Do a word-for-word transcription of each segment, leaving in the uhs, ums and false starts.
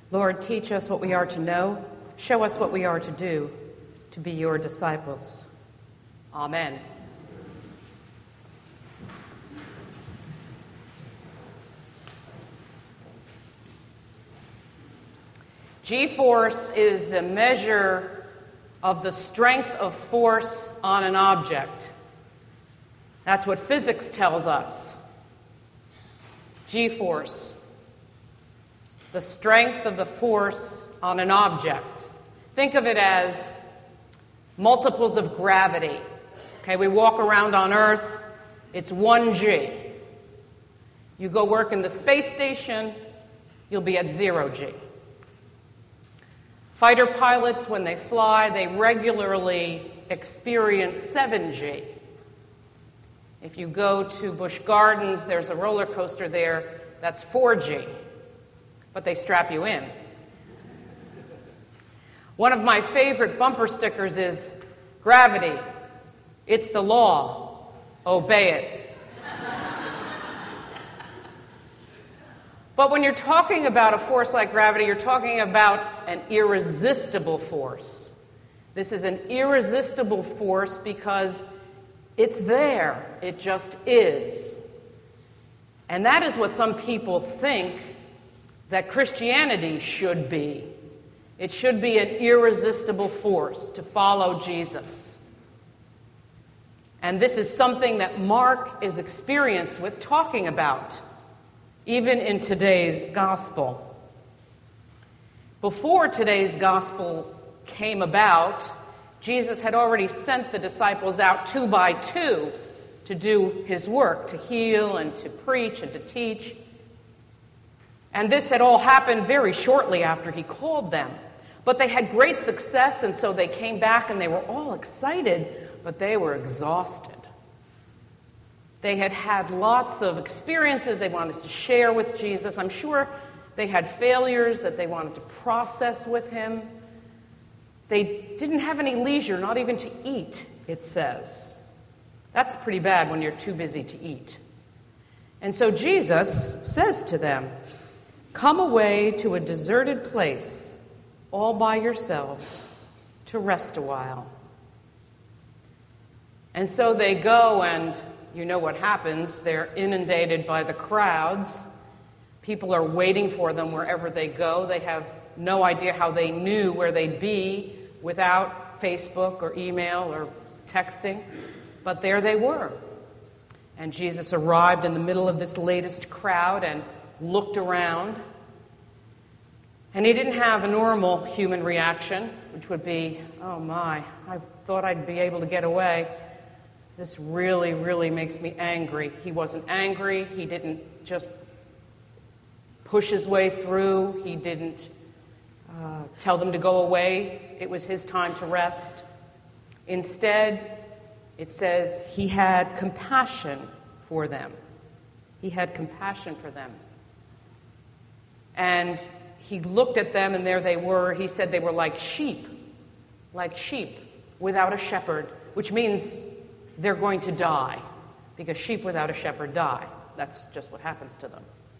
Lord, teach us what we are to know. Show us what we are to do to be your disciples. Amen. G-force is the measure of the strength of force on an object. That's what physics tells us. G-force, the strength of the force on an object. Think of it as multiples of gravity. Okay, we walk around on Earth, it's one G. You go work in the space station, you'll be at zero G. Fighter pilots, when they fly, they regularly experience seven G. If you go to Busch Gardens, there's a roller coaster there that's four G, but they strap you in. One of my favorite bumper stickers is, "Gravity, it's the law, obey it." But when you're talking about a force like gravity, you're talking about an irresistible force. This is an irresistible force because it's there. It just is. And that is what some people think that Christianity should be. It should be an irresistible force to follow Jesus. And this is something that Mark is experienced with talking about, even in today's gospel. Before today's gospel came about, Jesus had already sent the disciples out two by two to do his work, to heal and to preach and to teach. And this had all happened very shortly after he called them. But they had great success, and so they came back and they were all excited, but they were exhausted. They had had lots of experiences they wanted to share with Jesus. I'm sure they had failures that they wanted to process with him. They didn't have any leisure, not even to eat, it says. That's pretty bad when you're too busy to eat. And so Jesus says to them, "Come away to a deserted place, all by yourselves, to rest a while." And so they go, and you know what happens. They're inundated by the crowds. People are waiting for them wherever they go. They have no idea how they knew where they'd be without Facebook or email or texting. But there they were. And Jesus arrived in the middle of this latest crowd and looked around. And he didn't have a normal human reaction, which would be, "Oh my, I thought I'd be able to get away. This really, really makes me angry." He wasn't angry. He didn't just push his way through. He didn't uh, tell them to go away. It was his time to rest. Instead, it says he had compassion for them. He had compassion for them. And he looked at them, and there they were. He said they were like sheep, like sheep without a shepherd, which means they're going to die, because sheep without a shepherd die. That's just what happens to them.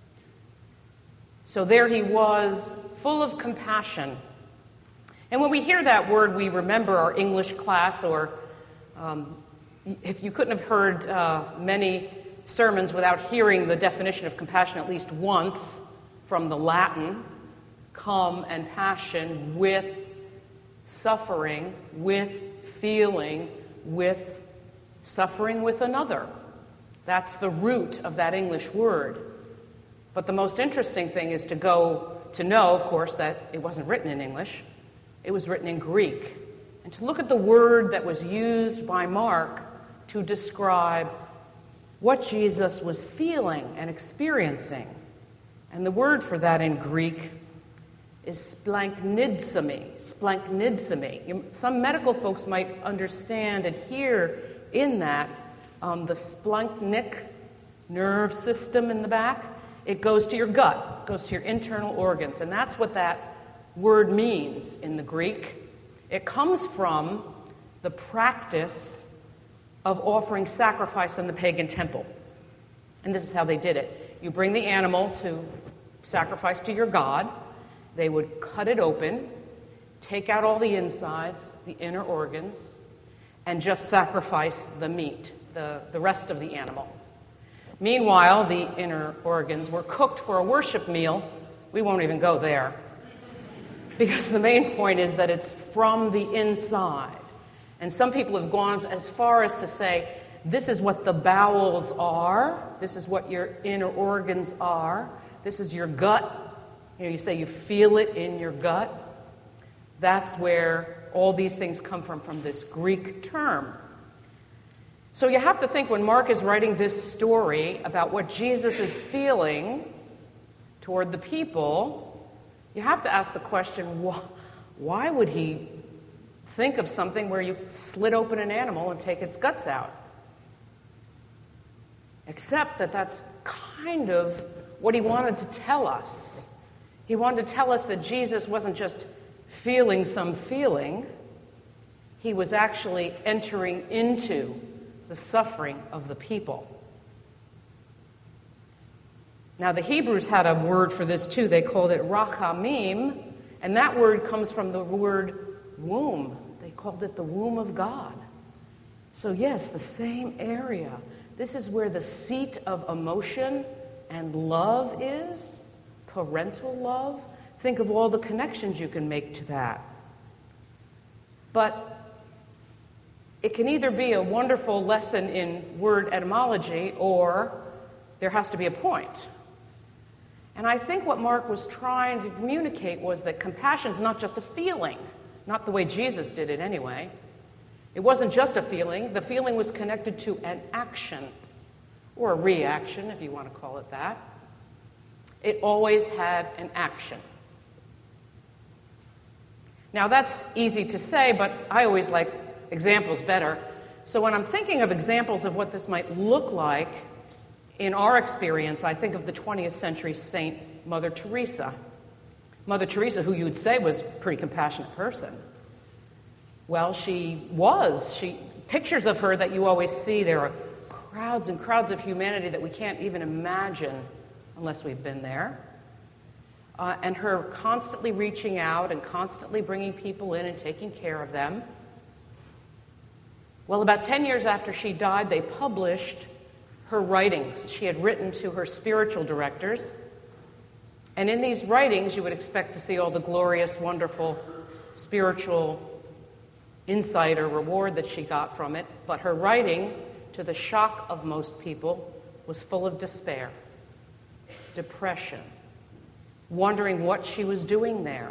So there he was, full of compassion. And when we hear that word, we remember our English class, or um, if you couldn't have heard uh, many sermons without hearing the definition of compassion at least once from the Latin, cum and passion, with suffering, with feeling, with suffering with another. That's the root of that English word. But the most interesting thing is to go to know, of course, that it wasn't written in English. It was written in Greek. And to look at the word that was used by Mark to describe what Jesus was feeling and experiencing. And the word for that in Greek is splanchnizomai. Splanchnizomai. Some medical folks might understand and hear in that um, the splanchnic nerve system in the back. It goes to your gut, it goes to your internal organs, and that's what that word means in the Greek. It comes from the practice of offering sacrifice in the pagan temple. And this is how they did it. You bring the animal to sacrifice to your god, They would cut it open, take out all the insides, the inner organs, and just sacrifice the meat, the, the rest of the animal. Meanwhile, the inner organs were cooked for a worship meal. We won't even go there, because the main point is that it's from the inside. And some people have gone as far as to say, this is what the bowels are, this is what your inner organs are, this is your gut. You know, you say you feel it in your gut. That's where all these things come from, from this Greek term. So you have to think, when Mark is writing this story about what Jesus is feeling toward the people, you have to ask the question, why would he think of something where you slit open an animal and take its guts out? Except that that's kind of what he wanted to tell us. He wanted to tell us that Jesus wasn't just feeling some feeling. He was actually entering into the suffering of the people. Now, the Hebrews had a word for this too. They called it rachamim, and that word comes from the word womb. They called it the womb of God. So yes, the same area. This is where the seat of emotion and love is, parental love. Think of all the connections you can make to that. But it can either be a wonderful lesson in word etymology, or there has to be a point. And I think what Mark was trying to communicate was that compassion is not just a feeling, not the way Jesus did it anyway. It wasn't just a feeling. The feeling was connected to an action, or a reaction, if you want to call it that. It always had an action. Now, that's easy to say, but I always like examples better. So when I'm thinking of examples of what this might look like in our experience, I think of the twentieth century saint Mother Teresa. Mother Teresa, who you would say was a pretty compassionate person. Well, she was. She pictures of her that you always see, there are crowds and crowds of humanity that we can't even imagine unless we've been there. Uh, and her constantly reaching out and constantly bringing people in and taking care of them. Well, about ten years after she died, they published her writings. She had written to her spiritual directors. And in these writings, you would expect to see all the glorious, wonderful spiritual insight or reward that she got from it. But her writing, to the shock of most people, was full of despair, depression, wondering what she was doing there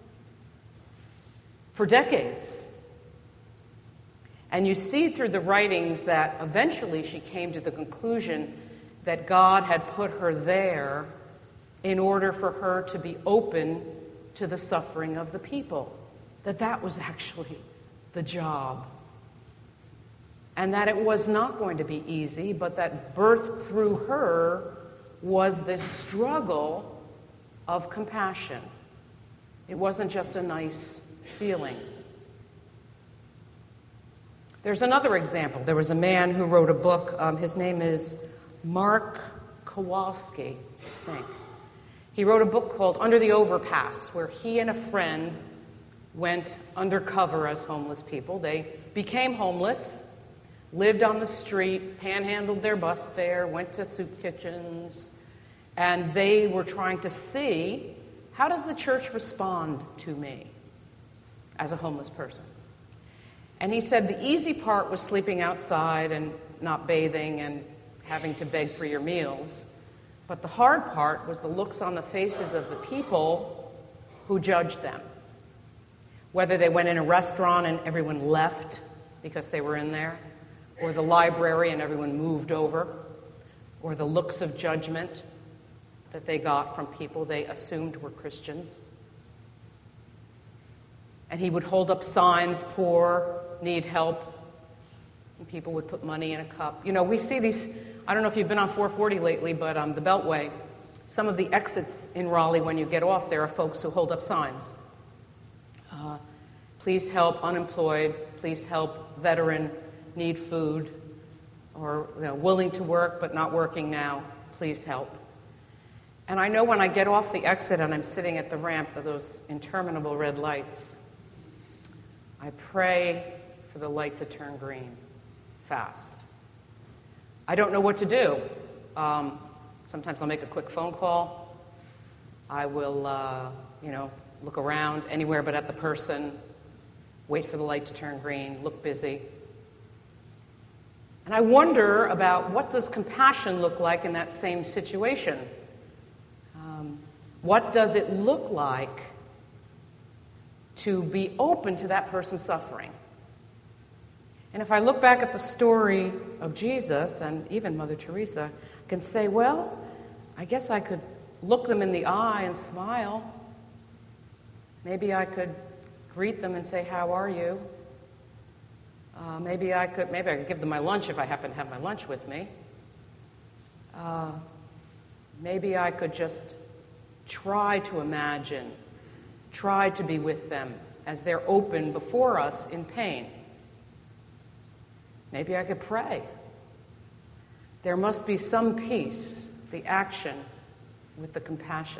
for decades. And you see through the writings that eventually she came to the conclusion that God had put her there in order for her to be open to the suffering of the people. That that was actually the job. And that it was not going to be easy, but that birthed through her was this struggle of compassion. It wasn't just a nice feeling. There's another example. There was a man who wrote a book. Um, his name is Mark Kowalski, I think. He wrote a book called Under the Overpass, where he and a friend went undercover as homeless people. They became homeless, lived on the street, panhandled their bus fare, went to soup kitchens, and they were trying to see, how does the church respond to me as a homeless person? And he said the easy part was sleeping outside and not bathing and having to beg for your meals. But the hard part was the looks on the faces of the people who judged them. Whether they went in a restaurant and everyone left because they were in there, or the library and everyone moved over, or the looks of judgment that they got from people they assumed were Christians. And he would hold up signs, poor, need help, and people would put money in a cup. You know, we see these, I don't know if you've been on four forty lately, but um, the Beltway, some of the exits in Raleigh when you get off, there are folks who hold up signs. Uh, please help unemployed, please help veteran, need food, or you know, willing to work but not working now, please help. And I know when I get off the exit and I'm sitting at the ramp of those interminable red lights, I pray for the light to turn green fast. I don't know what to do. Um, sometimes I'll make a quick phone call. I will, uh, you know, look around anywhere but at the person, wait for the light to turn green, look busy. And I wonder about what does compassion look like in that same situation? Um, what does it look like to be open to that person's suffering? And if I look back at the story of Jesus and even Mother Teresa, I can say, well, I guess I could look them in the eye and smile. Maybe I could greet them and say, how are you? Uh, maybe I could maybe I could give them my lunch if I happen to have my lunch with me. Uh, maybe I could just try to imagine, try to be with them as they're open before us in pain. Maybe I could pray. There must be some peace, the action with the compassion.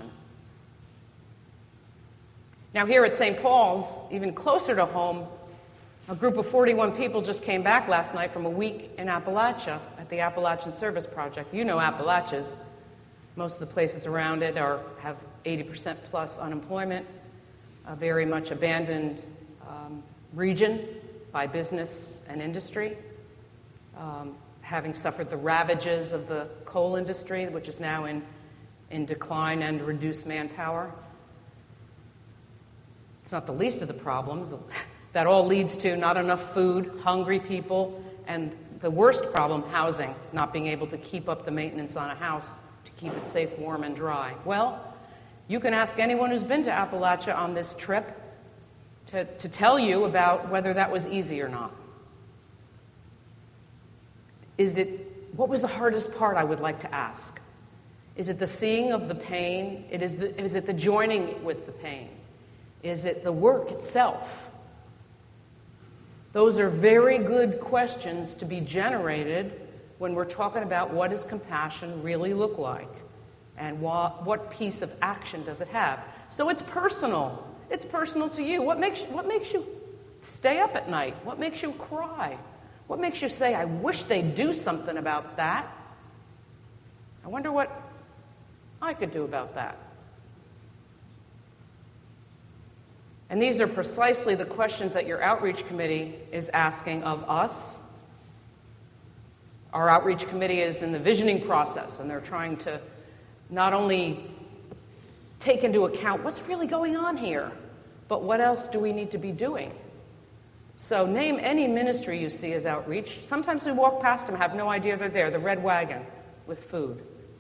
Now here at Saint Paul's, even closer to home, a group of forty-one people just came back last night from a week in Appalachia at the Appalachian Service Project. You know Appalachians. Most of the places around it are have eighty percent plus unemployment, a very much abandoned um, region by business and industry, um, having suffered the ravages of the coal industry, which is now in, in decline and reduced manpower. It's not the least of the problems. That all leads to not enough food, hungry people, and the worst problem, housing, not being able to keep up the maintenance on a house to keep it safe, warm, and dry. Well, you can ask anyone who's been to Appalachia on this trip to, to tell you about whether that was easy or not. Is it, what was the hardest part, I would like to ask? Is it the seeing of the pain? It is, the, is it the joining with the pain? Is it the work itself? Those are very good questions to be generated when we're talking about what does compassion really look like and what, what piece of action does it have. So it's personal. It's personal to you. What makes, what makes you stay up at night? What makes you cry? What makes you say, I wish they'd do something about that? I wonder what I could do about that. And these are precisely the questions that your outreach committee is asking of us. Our outreach committee is in the visioning process, and they're trying to not only take into account what's really going on here, but what else do we need to be doing? So name any ministry you see as outreach. Sometimes we walk past them, have no idea they're there. The Red Wagon with food.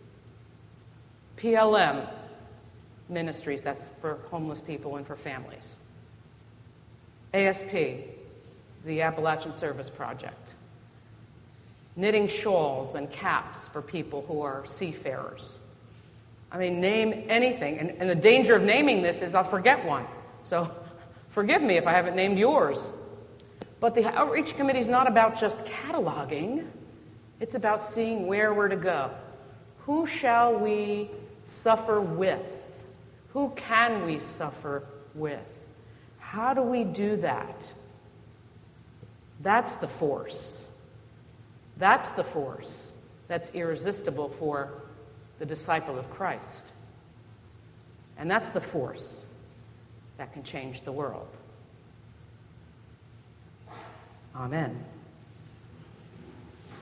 P L M Ministries, that's for homeless people and for families. A S P, the Appalachian Service Project. Knitting shawls and caps for people who are seafarers. I mean, name anything. And, and the danger of naming this is I'll forget one. So forgive me if I haven't named yours. But the outreach committee is not about just cataloging. It's about seeing where we're to go. Who shall we suffer with? Who can we suffer with? How do we do that? That's the force. That's the force that's irresistible for the disciple of Christ. And that's the force that can change the world. Amen.